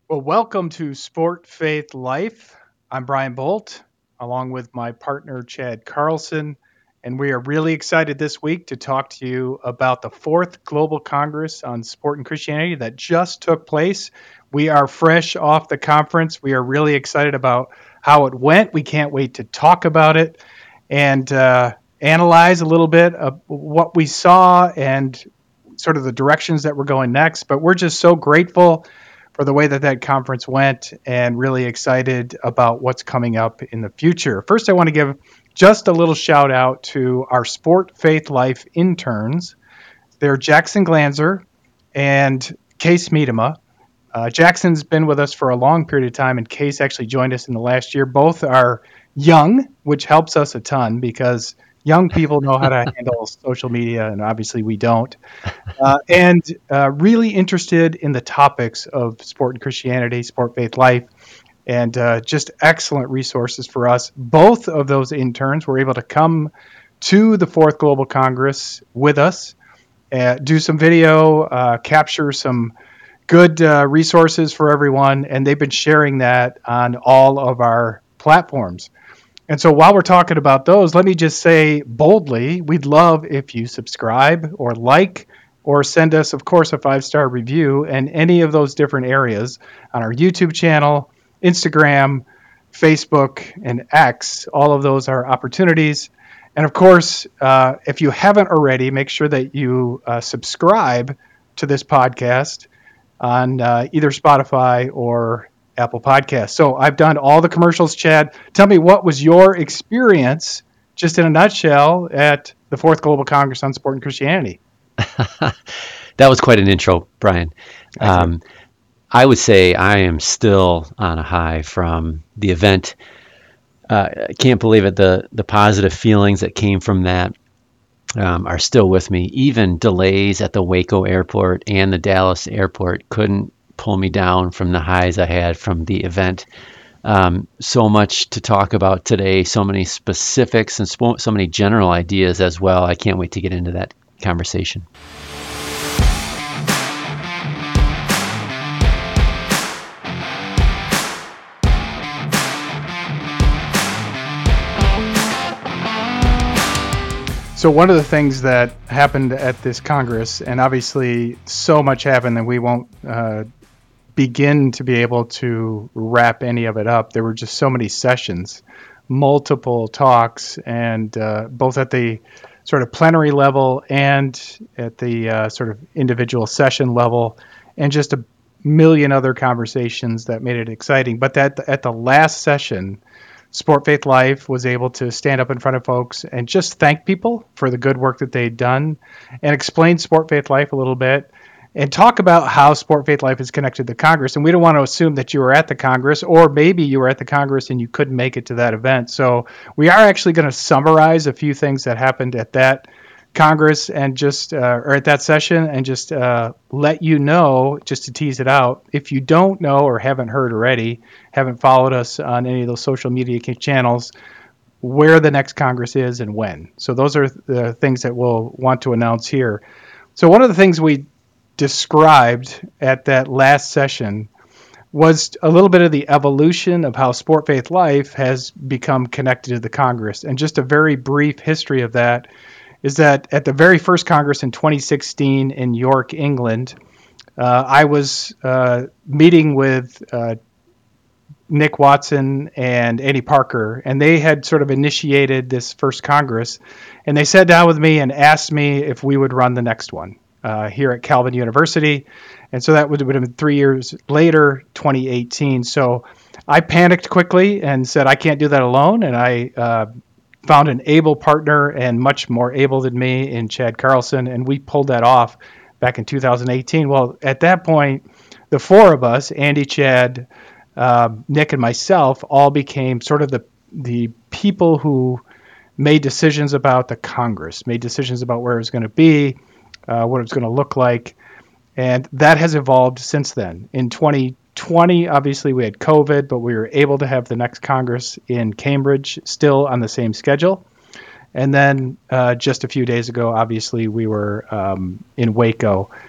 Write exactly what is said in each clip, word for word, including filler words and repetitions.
Well, welcome to Sport Faith Life. I'm Brian Bolt, along with my partner, Chad Carlson, and we are really excited this week to talk to you about the fourth Global Congress on Sport and Christianity that just took place. We are fresh off the conference. We are really excited about how it went. We can't wait to talk about it and uh, analyze a little bit of what we saw and sort of the directions that we're going next. But we're just so grateful for the way that that conference went and really excited about what's coming up in the future. First, I want to give just a little shout out to our Sport Faith Life interns. They're Jackson Glanzer and Case Miedema. Uh, Jackson's been with us for a long period of time, and Case actually joined us in the last year. Both are young, which helps us a ton because young people know how to handle social media, and obviously we don't. Uh, and uh, really interested in the topics of sport and Christianity, sport, faith, life, and uh, just excellent resources for us. Both of those interns were able to come to the Fourth Global Congress with us, uh, do some video, uh, capture some good uh, resources for everyone, and they've been sharing that on all of our platforms. And so while we're talking about those, let me just say boldly, we'd love if you subscribe or like or send us, of course, a five-star review in any of those different areas on our YouTube channel, Instagram, Facebook, and X. All of those are opportunities. And of course, uh, if you haven't already, make sure that you uh, subscribe to this podcast on uh, either Spotify or Apple Podcasts. So I've done all the commercials, Chad. Tell me, what was your experience, just in a nutshell, at the Fourth Global Congress on Sport and Christianity? That was quite an intro, Brian. Um, I would say I am still on a high from the event. Uh, I can't believe it. The, the positive feelings that came from that um, are still with me. Even delays at the Waco airport and the Dallas airport couldn't pull me down from the highs I had from the event. Um, so much to talk about today, so many specifics and so, so many general ideas as well. I can't wait to get into that conversation. So one of the things that happened at this Congress, and obviously so much happened that we won't uh, begin to be able to wrap any of it up. There were just so many sessions, multiple talks, and uh, both at the sort of plenary level and at the uh, sort of individual session level, and just a million other conversations that made it exciting. But that at the last session, Sport Faith Life was able to stand up in front of folks and just thank people for the good work that they'd done and explain Sport Faith Life a little bit and talk about how Sport Faith Life is connected to Congress. And we don't want to assume that you were at the Congress, or maybe you were at the Congress and you couldn't make it to that event. So we are actually going to summarize a few things that happened at that Congress and just, uh, or at that session, and just uh, let you know, just to tease it out, if you don't know or haven't heard already, haven't followed us on any of those social media channels, where the next Congress is and when. So those are the things that we'll want to announce here. So one of the things we described at that last session was a little bit of the evolution of how Sport Faith Life has become connected to the Congress. And just a very brief history of that is that at the very first Congress in twenty sixteen in York, England, uh, I was uh, meeting with uh, Nick Watson and Andy Parker, and they had sort of initiated this first Congress, and they sat down with me and asked me if we would run the next one uh, here at Calvin University. And so that would have been three years later, twenty eighteen. So I panicked quickly and said, I can't do that alone, and I uh, found an able partner and much more able than me in Chad Carlson, and we pulled that off back in two thousand eighteen. Well, at that point, the four of us, Andy, Chad, uh, Nick, and myself, all became sort of the the people who made decisions about the Congress, made decisions about where it was going to be, uh, what it was going to look like, and that has evolved since then. In twenty twenty, obviously, we had COVID, but we were able to have the next Congress in Cambridge, still on the same schedule. And then uh, just a few days ago, obviously, we were um, in Waco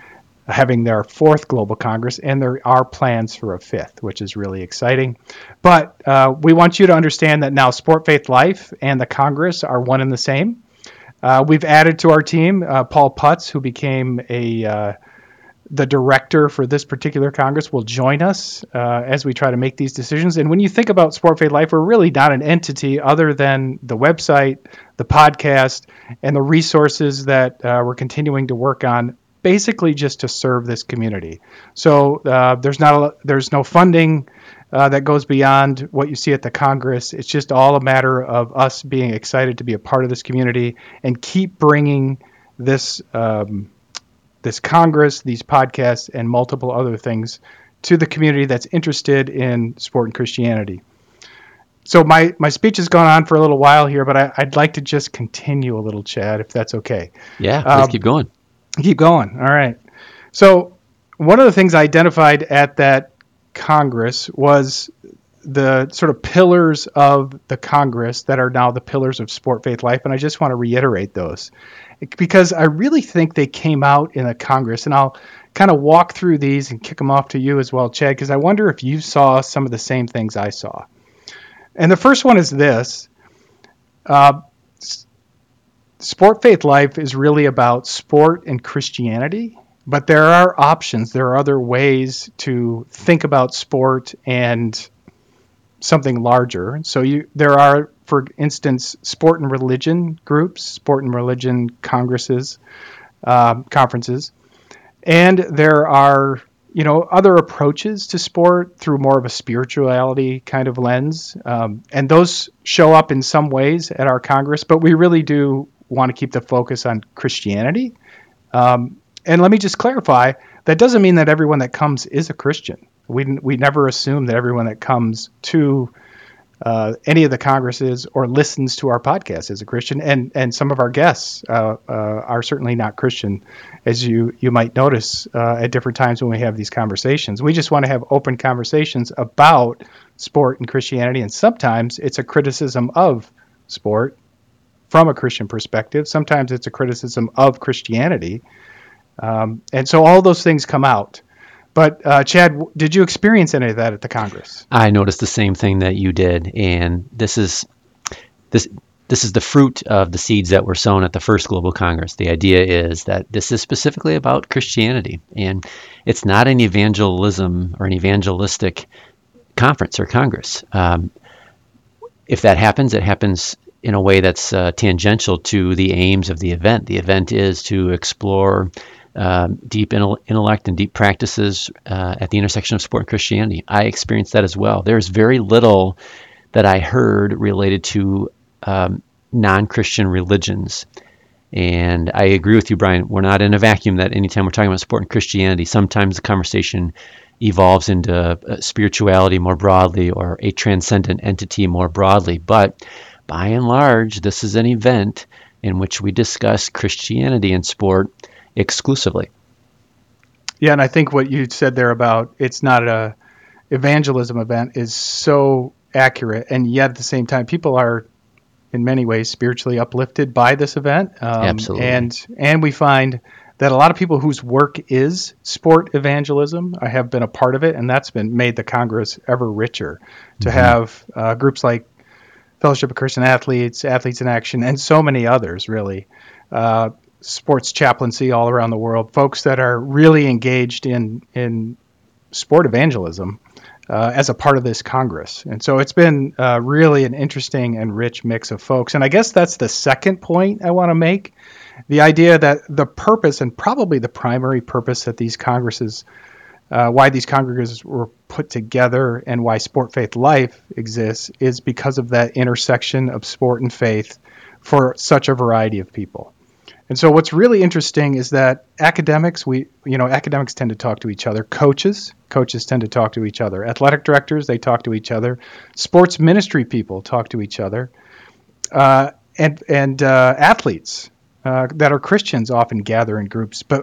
having their fourth Global Congress, and there are plans for a fifth, which is really exciting. But uh, we want you to understand that now Sport Faith Life and the Congress are one and the same. Uh, we've added to our team uh, Paul Putz, who became a uh, the director for this particular Congress, will join us uh, as we try to make these decisions. And when you think about Sport Faith Life, we're really not an entity other than the website, the podcast, and the resources that uh, we're continuing to work on, basically just to serve this community. So uh, there's not a, there's no funding uh, that goes beyond what you see at the Congress. It's just all a matter of us being excited to be a part of this community and keep bringing this um, this Congress, these podcasts, and multiple other things to the community that's interested in sport and Christianity. So my, my speech has gone on for a little while here, but I, I'd like to just continue a little, Chad, if that's okay. Yeah, please um, keep going. Keep going. All right. So one of the things I identified at that Congress was the sort of pillars of the Congress that are now the pillars of Sport Faith Life, and I just want to reiterate those because I really think they came out in a Congress, and I'll kind of walk through these and kick them off to you as well, Chad, because I wonder if you saw some of the same things I saw. And the first one is this. Uh, Sport Faith Life is really about sport and Christianity, but there are options. There are other ways to think about sport and something larger. So you, there are, for instance, sport and religion groups, sport and religion congresses, um, conferences, and there are, you know, other approaches to sport through more of a spirituality kind of lens, um, and those show up in some ways at our Congress. But we really do want to keep the focus on Christianity. Um, and let me just clarify: that doesn't mean that everyone that comes is a Christian. We we never assume that everyone that comes to uh, any of the congresses or listens to our podcast is a Christian, and and some of our guests uh, uh, are certainly not Christian, as you you might notice uh, at different times when we have these conversations. We just want to have open conversations about sport and Christianity, and sometimes it's a criticism of sport from a Christian perspective. Sometimes it's a criticism of Christianity, um, and so all those things come out. But uh, Chad, did you experience any of that at the Congress? I noticed the same thing that you did, and this is this this is the fruit of the seeds that were sown at the first Global Congress. The idea is that this is specifically about Christianity, and it's not an evangelism or an evangelistic conference or Congress. Um, if that happens, it happens in a way that's uh, tangential to the aims of the event. The event is to explore Um, deep intellect and deep practices uh, at the intersection of sport and Christianity. I experienced that as well. There's very little that I heard related to um, non-Christian religions. And I agree with you, Brian. We're not in a vacuum that anytime we're talking about sport and Christianity, sometimes the conversation evolves into uh, spirituality more broadly or a transcendent entity more broadly. But by and large, this is an event in which we discuss Christianity and sport exclusively. Yeah, and I think what you said there about it's not a evangelism event is so accurate, and yet at the same time, people are in many ways spiritually uplifted by this event. Um, Absolutely. And and we find that a lot of people whose work is sport evangelism I have been a part of it, and that's been made the Congress ever richer to mm-hmm. have uh, groups like Fellowship of Christian Athletes, Athletes in Action, and so many others, really. Uh, sports chaplaincy all around the world, folks that are really engaged in in sport evangelism uh, as a part of this Congress. And so it's been uh, really an interesting and rich mix of folks. And I guess that's the second point I want to make, the idea that the purpose, and probably the primary purpose that these Congresses, uh, why these Congresses were put together and why Sport Faith Life exists, is because of that intersection of sport and faith for such a variety of people. And so what's really interesting is that academics, we, you know, academics tend to talk to each other. Coaches, coaches tend to talk to each other. Athletic directors, they talk to each other. Sports ministry people talk to each other. Uh, and and uh, athletes uh, that are Christians often gather in groups, but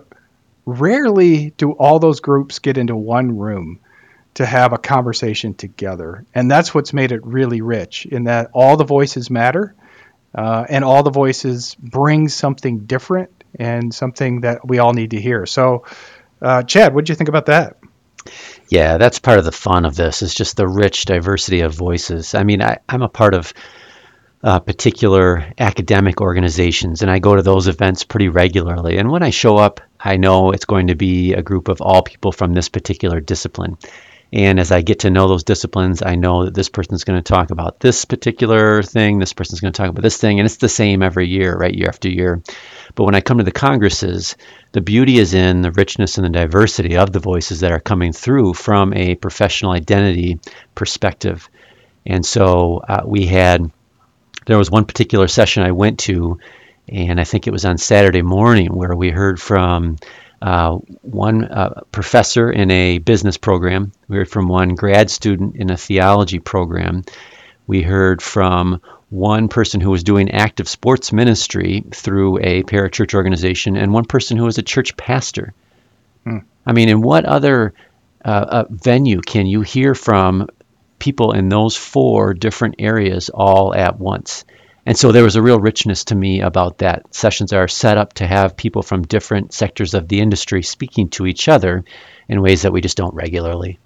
rarely do all those groups get into one room to have a conversation together. And that's what's made it really rich, in that all the voices matter. Uh, and all the voices bring something different and something that we all need to hear. So Uh, Chad, what did you think about that? Yeah, that's part of the fun of this is just the rich diversity of voices. I mean, I, I'm a part of uh, particular academic organizations, and I go to those events pretty regularly. And when I show up, I know it's going to be a group of all people from this particular discipline. And as I get to know those disciplines, I know that this person's going to talk about this particular thing, this person's going to talk about this thing, and it's the same every year, right, year after year. But when I come to the congresses, the beauty is in the richness and the diversity of the voices that are coming through from a professional identity perspective. And so uh, we had, there was one particular session I went to, and I think it was on Saturday morning, where we heard from uh, one uh, professor in a business program. We heard from one grad student in a theology program. We heard from one person who was doing active sports ministry through a parachurch organization, and one person who was a church pastor. Hmm. I mean, in what other uh, uh, venue can you hear from people in those four different areas all at once? And so there was a real richness to me about that. Sessions are set up to have people from different sectors of the industry speaking to each other in ways that we just don't regularly.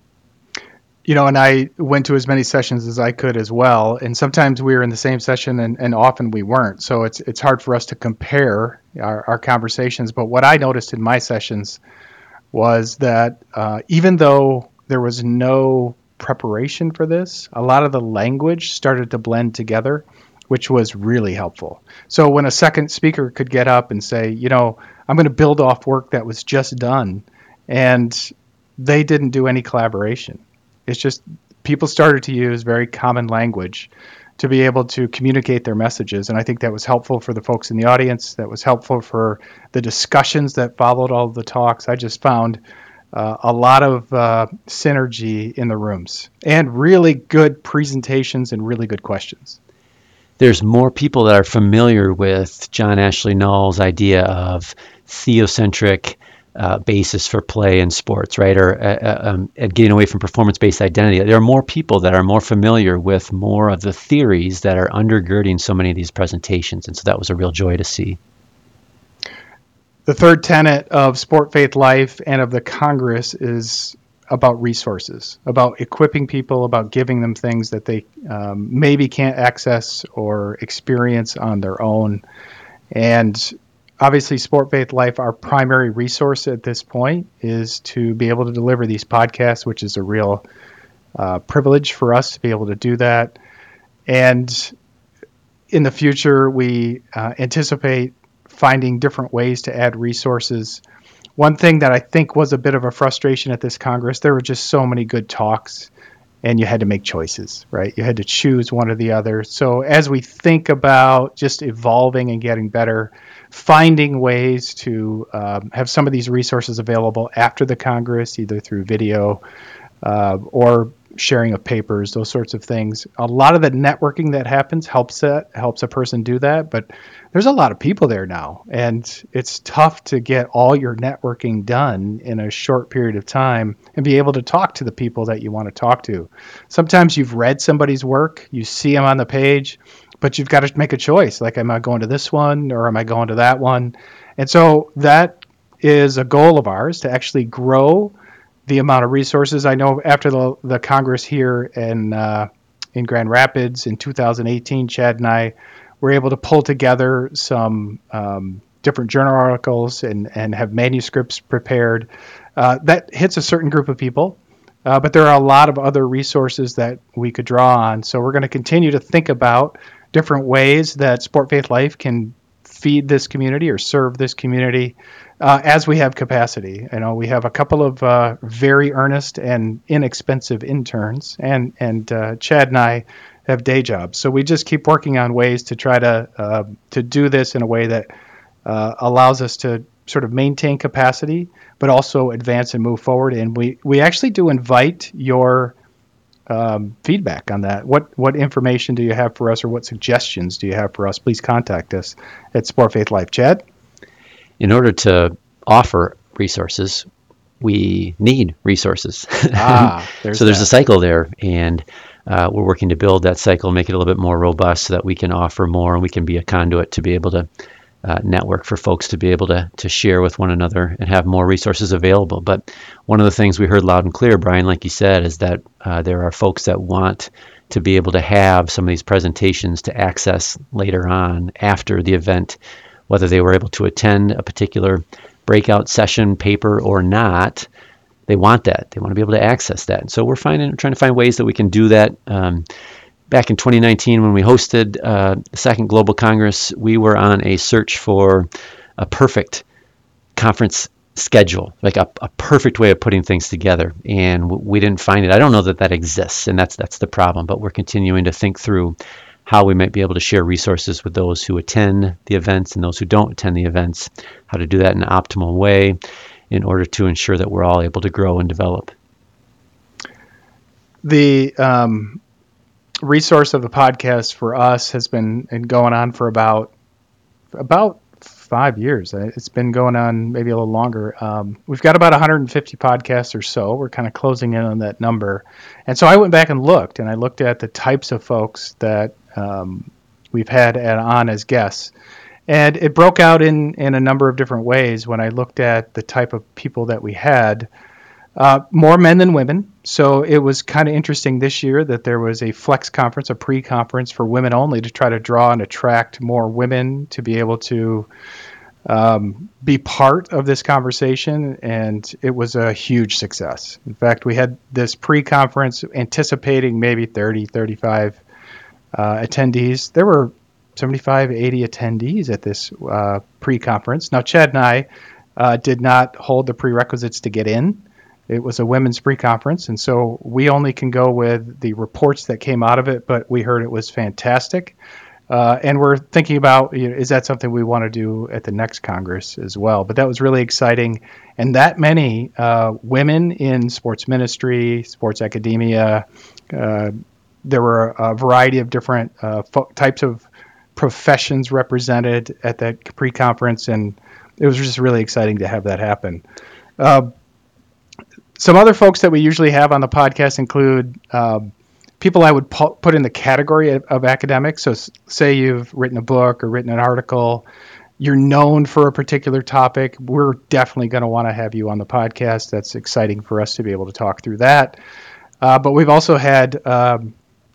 You know, and I went to as many sessions as I could as well. And sometimes we were in the same session, and, and often we weren't. So it's it's hard for us to compare our, our conversations. But what I noticed in my sessions was that uh, even though there was no preparation for this, a lot of the language started to blend together, which was really helpful. So when a second speaker could get up and say, you know, I'm going to build off work that was just done, and they didn't do any collaboration. It's just people started to use very common language to be able to communicate their messages. And I think that was helpful for the folks in the audience. That was helpful for the discussions that followed all of the talks. I just found uh, a lot of uh, synergy in the rooms and really good presentations and really good questions. There's more people that are familiar with John Ashley Null's idea of theocentric Uh, basis for play in sports, right? Or uh, um, getting away from performance-based identity. There are more people that are more familiar with more of the theories that are undergirding so many of these presentations. And so that was a real joy to see. The third tenet of Sport Faith Life and of the Congress is about resources, about equipping people, about giving them things that they um, maybe can't access or experience on their own. And obviously, Sport Faith Life, our primary resource at this point is to be able to deliver these podcasts, which is a real uh, privilege for us to be able to do that. And in the future, we uh, anticipate finding different ways to add resources. One thing that I think was a bit of a frustration at this Congress, there were just so many good talks, and you had to make choices, right? You had to choose one or the other. So as we think about just evolving and getting better, finding ways to um, have some of these resources available after the Congress, either through video uh, or sharing of papers, those sorts of things. A lot of the networking that happens helps that, helps a person do that, but there's a lot of people there now, and it's tough to get all your networking done in a short period of time and be able to talk to the people that you want to talk to. Sometimes you've read somebody's work, you see them on the page, but you've got to make a choice. Like, am I going to this one or am I going to that one? And so that is a goal of ours, to actually grow the amount of resources. I know after the, the Congress here in, uh, in Grand Rapids in two thousand eighteen, Chad and I were able to pull together some um, different journal articles and, and have manuscripts prepared. Uh, that hits a certain group of people. Uh, but there are a lot of other resources that we could draw on. So we're going to continue to think about different ways that Sport Faith Life can feed this community or serve this community uh, as we have capacity. You know, we have a couple of uh, very earnest and inexpensive interns, and and uh, Chad and I have day jobs. So we just keep working on ways to try to uh, to do this in a way that uh, allows us to sort of maintain capacity, but also advance and move forward. And we, we actually do invite your um, feedback on that. What what information do you have for us, or what suggestions do you have for us? Please contact us at Sport Faith Life. Chad? In order to offer resources, we need resources. Ah, there's so there's that. a cycle there, and uh, we're working to build that cycle, make it a little bit more robust so that we can offer more and we can be a conduit to be able to uh, network for folks to be able to to share with one another and have more resources available. But one of the things we heard loud and clear, Brian, like you said, is that uh, there are folks that want to be able to have some of these presentations to access later on after the event, whether they were able to attend a particular breakout session, paper, or not. They want that. They want to be able to access that. And so we're finding, trying to find ways that we can do that. Um, back in twenty nineteen, when we hosted uh, the Second Global Congress, we were on a search for a perfect conference schedule, like a, a perfect way of putting things together, and we didn't find it. I don't know that that exists, and that's that's the problem. But we're continuing to think through how we might be able to share resources with those who attend the events and those who don't attend the events, how to do that in an optimal way in order to ensure that we're all able to grow and develop. The um, resource of the podcast for us has been going on for about about five years. It's been going on maybe a little longer. Um, we've got about one hundred fifty podcasts or so. We're kind of closing in on that number. And so I went back and looked, and I looked at the types of folks that um, we've had on as guests. And it broke out in, in a number of different ways when I looked at the type of people that we had. Uh, more men than women. So it was kind of interesting this year that there was a flex conference, a pre-conference for women only, to try to draw and attract more women to be able to um, be part of this conversation. And it was a huge success. In fact, we had this pre-conference anticipating maybe thirty, thirty-five uh, attendees. There were seventy-five, eighty attendees at this uh, pre-conference. Now, Chad and I uh, did not hold the prerequisites to get in. It was a women's pre-conference, and so we only can go with the reports that came out of it, but we heard it was fantastic. Uh, and we're thinking about, you know, is that something we want to do at the next Congress as well? But that was really exciting. And that many uh, women in sports ministry, sports academia, uh, there were a variety of different uh, fo- types of professions represented at that pre-conference, and it was just really exciting to have that happen. Uh, some other folks that we usually have on the podcast include um, people I would pu- put in the category of, of academics. So s- say you've written a book or written an article, you're known for a particular topic, we're definitely going to want to have you on the podcast. That's exciting for us to be able to talk through that. Uh, but we've also had um,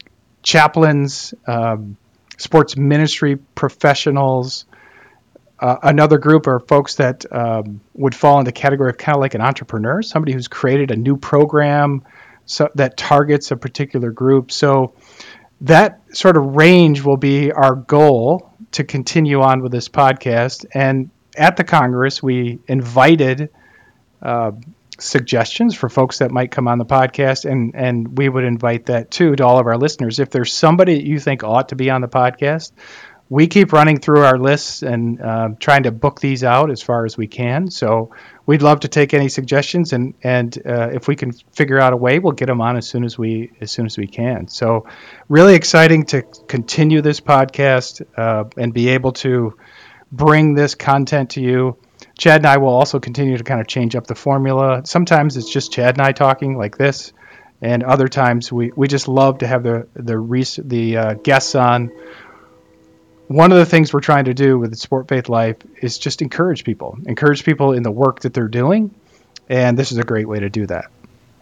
chaplains, um, sports ministry professionals. Uh, another group are folks that um, would fall into the category of kind of like an entrepreneur, somebody who's created a new program so, that targets a particular group. So that sort of range will be our goal to continue on with this podcast. And at the Congress, we invited uh, suggestions for folks that might come on the podcast, and, and we would invite that too to all of our listeners. If there's somebody that you think ought to be on the podcast, we keep running through our lists and uh, trying to book these out as far as we can. So we'd love to take any suggestions, and and uh, if we can figure out a way, we'll get them on as soon as we as soon as we can. So really exciting to continue this podcast uh, and be able to bring this content to you. Chad and I will also continue to kind of change up the formula. Sometimes it's just Chad and I talking like this, and other times we, we just love to have the the res- the uh, guests on. One of the things we're trying to do with Sport Faith Life is just encourage people, encourage people in the work that they're doing, and this is a great way to do that.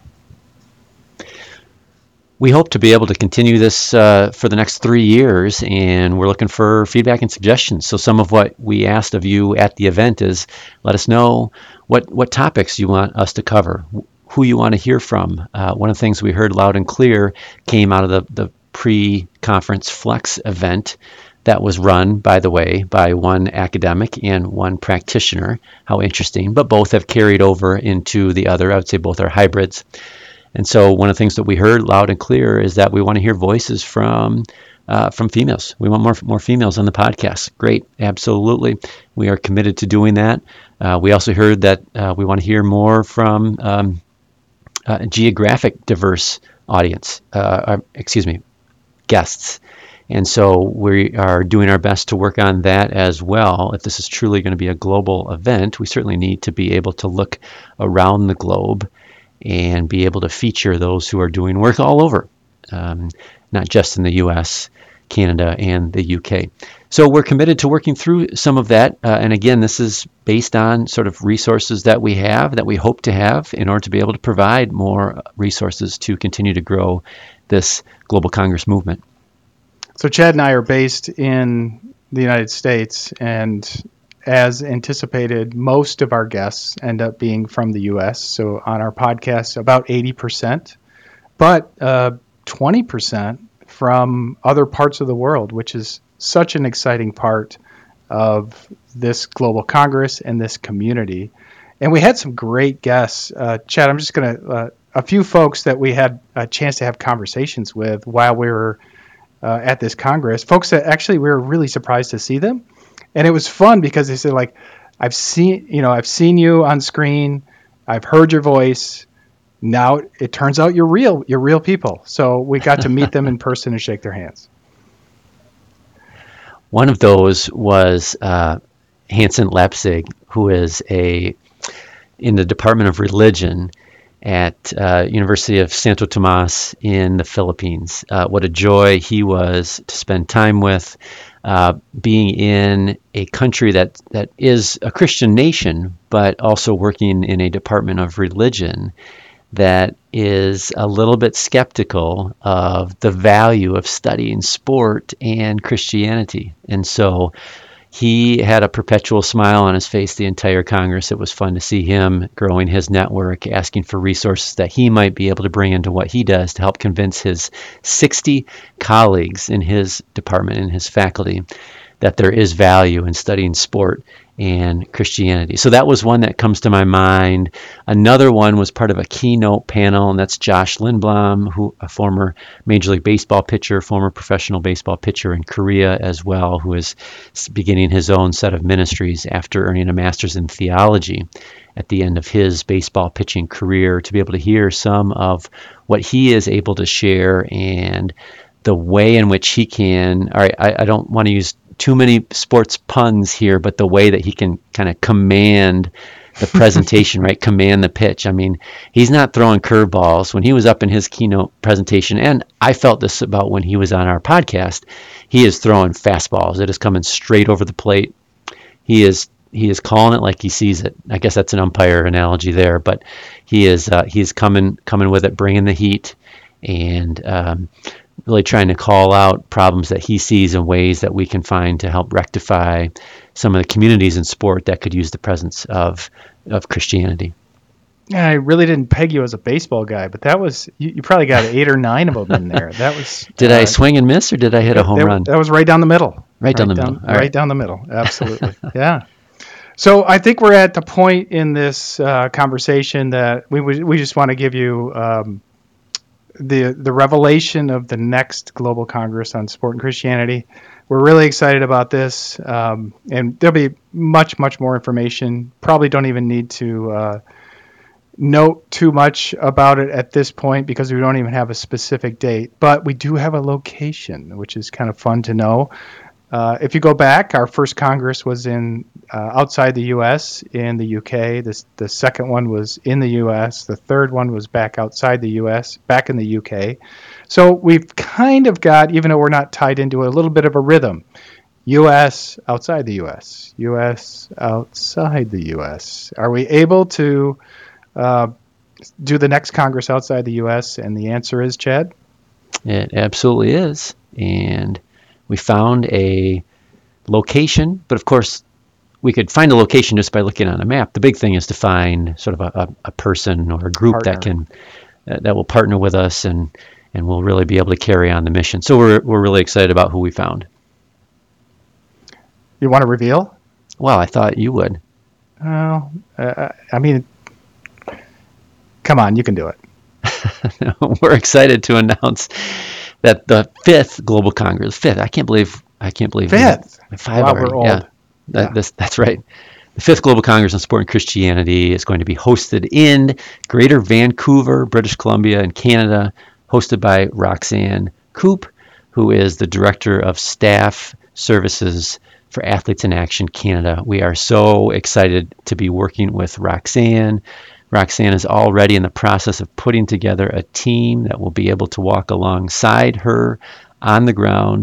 We hope to be able to continue this uh, for the next three years, and we're looking for feedback and suggestions. So some of what we asked of you at the event is let us know what, what topics you want us to cover, who you want to hear from. Uh, one of the things we heard loud and clear came out of the, the pre-conference Flex event that was run, by the way, by one academic and one practitioner. How interesting. But both have carried over into the other. I would say both are hybrids. And so one of the things that we heard loud and clear is that we want to hear voices from uh, from females. We want more more females on the podcast. Great. Absolutely. We are committed to doing that. Uh, we also heard that uh, we want to hear more from um, a geographic diverse audience, uh, or, excuse me, guests. And so we are doing our best to work on that as well. If this is truly going to be a global event, we certainly need to be able to look around the globe and be able to feature those who are doing work all over, um, not just in the U S, Canada, and the U K. So we're committed to working through some of that. Uh, and again, this is based on sort of resources that we have, that we hope to have in order to be able to provide more resources to continue to grow this Global Congress movement. So Chad and I are based in the United States, and as anticipated, most of our guests end up being from the U S. So on our podcast, about eighty percent, but uh, twenty percent from other parts of the world, which is such an exciting part of this Global Congress and this community. And we had some great guests. Uh, Chad, I'm just going to, uh, a few folks that we had a chance to have conversations with while we were uh, at this Congress, folks that actually we were really surprised to see them. And it was fun because they said, like, I've seen, you know, I've seen you on screen, I've heard your voice. Now it turns out you're real, you're real people. So we got to meet them in person and shake their hands. One of those was uh, Hansen Lepsig, who is a in the Department of Religion at uh, University of Santo Tomas in the Philippines. Uh, what a joy he was to spend time with, uh, being in a country that that is a Christian nation, but also working in a Department of Religion that is a little bit skeptical of the value of studying sport and Christianity. And so he had a perpetual smile on his face the entire Congress. It was fun to see him growing his network, asking for resources that he might be able to bring into what he does to help convince his sixty colleagues in his department and his faculty that there is value in studying sport and Christianity. So that was one that comes to my mind. Another one was part of a keynote panel, and that's Josh Lindblom, who a former Major League Baseball pitcher, former professional baseball pitcher in Korea as well, who is beginning his own set of ministries after earning a master's in theology at the end of his baseball pitching career, to be able to hear some of what he is able to share and the way in which he can, all right, I, I don't want to use too many sports puns here, but the way that he can kind of command the presentation, right? Command the pitch. I mean, he's not throwing curveballs. When he was up in his keynote presentation, and I felt this about when he was on our podcast, he is throwing fastballs. It is coming straight over the plate. He is he is calling it like he sees it. I guess that's an umpire analogy there, but he is uh, he's coming coming with it, bringing the heat, and um, really trying to call out problems that he sees in ways that we can find to help rectify some of the communities in sport that could use the presence of of Christianity. Yeah, I really didn't peg you as a baseball guy, but that was you, you probably got eight or nine of them in there. That was. Did uh, I swing and miss, or did I hit a home that, run? That was right down the middle. Right down the middle. All right, right. down the middle. Absolutely. Yeah. So I think we're at the point in this uh, conversation that we we just want to give you um, the the revelation of the next Global Congress on Sport and Christianity. We're really excited about this, um, and there'll be much, much more information. Probably don't even need to uh, note too much about it at this point because we don't even have a specific date. But we do have a location, which is kind of fun to know. Uh, if you go back, our first Congress was in uh, outside the U S in the U K. This, the second one was in the U S. The third one was back outside the U S, back in the U K. So we've kind of got, even though we're not tied into it, a little bit of a rhythm. U S outside the U S. U S outside the U S. Are we able to uh, do the next Congress outside the U S? And the answer is, Chad? It absolutely is. And we found a location, but of course, we could find a location just by looking on a map. The big thing is to find sort of a, a, a person or a group partner that can uh, that will partner with us and and will really be able to carry on the mission. So we're we're really excited about who we found. You want to reveal? Well, I thought you would. Well, uh, I mean, come on, you can do it. We're excited to announce that the fifth Global Congress, fifth, I can't believe, I can't believe fifth. Five wow, already. We're old. Yeah, that, yeah. This, that's right. The fifth Global Congress on Sport and Christianity is going to be hosted in Greater Vancouver, British Columbia, in Canada, hosted by Roxanne Coop, who is the Director of Staff Services for Athletes in Action Canada. We are so excited to be working with Roxanne. Roxanne is already in the process of putting together a team that will be able to walk alongside her on the ground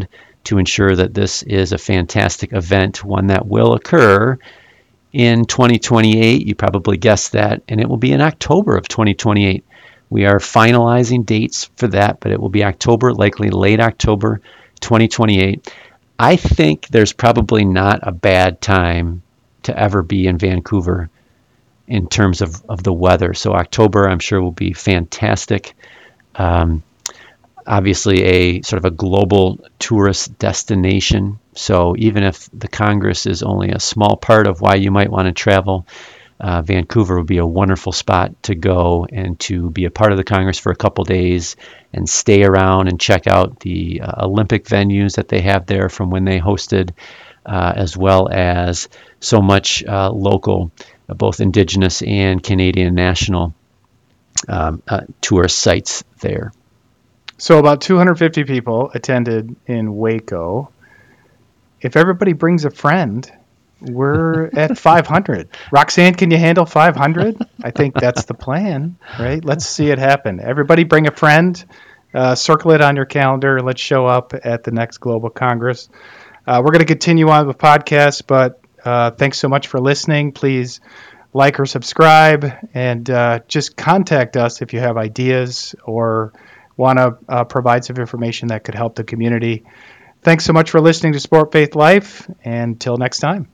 to ensure that this is a fantastic event, one that will occur in twenty twenty-eight. You probably guessed that, and it will be in October of twenty twenty-eight. We are finalizing dates for that, but it will be October, likely late October twenty twenty-eight. I think there's probably not a bad time to ever be in Vancouver in terms of, of the weather. So October, I'm sure, will be fantastic. Um, obviously, a sort of a global tourist destination. So even if the Congress is only a small part of why you might want to travel, uh, Vancouver would be a wonderful spot to go and to be a part of the Congress for a couple days and stay around and check out the uh, Olympic venues that they have there from when they hosted, uh, as well as so much uh, local, uh, both Indigenous and Canadian national um, uh, tourist sites there. So about two hundred fifty people attended in Waco. If everybody brings a friend, we're at five hundred. Roxanne, can you handle five hundred? I think that's the plan, right? Let's see it happen. Everybody bring a friend, uh, circle it on your calendar. Let's show up at the next Global Congress. Uh, we're going to continue on with podcasts, but uh, thanks so much for listening. Please like or subscribe, and uh, just contact us if you have ideas or want to uh, provide some information that could help the community. Thanks so much for listening to Sport Faith Life, and until next time.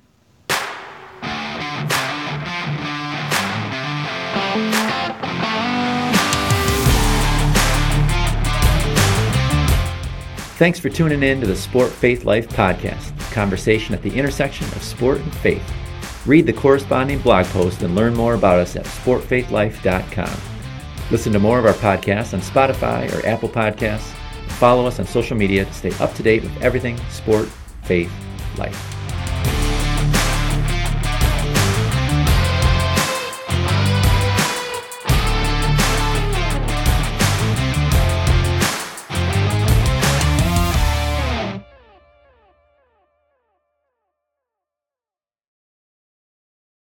Thanks for tuning in to the Sport Faith Life podcast, a conversation at the intersection of sport and faith. Read the corresponding blog post and learn more about us at sport faith life dot com. Listen to more of our podcasts on Spotify or Apple Podcasts. Follow us on social media to stay up to date with everything Sport, Faith, Life.